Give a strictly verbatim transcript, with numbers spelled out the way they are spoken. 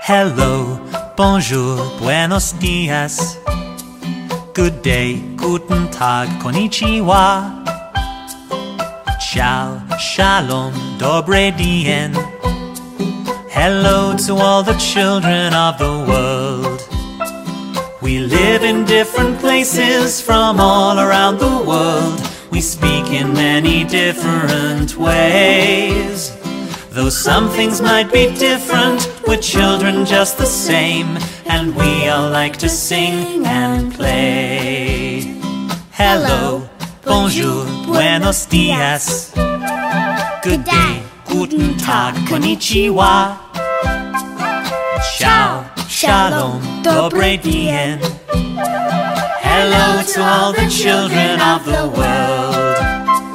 Hello, bonjour, buenos dias. Good day, guten Tag, konnichiwa. Ciao, shalom, dobre dien. Hello to all the children of the world. We live in different places from all around the world. We speak in many different ways. Though some things might be different, we're children just the same, and we all like to sing and play. Hello, bonjour, buenos dias. Good day, guten Tag, konnichiwa. Ciao, shalom, dobre dien. Hello to all the children of the world.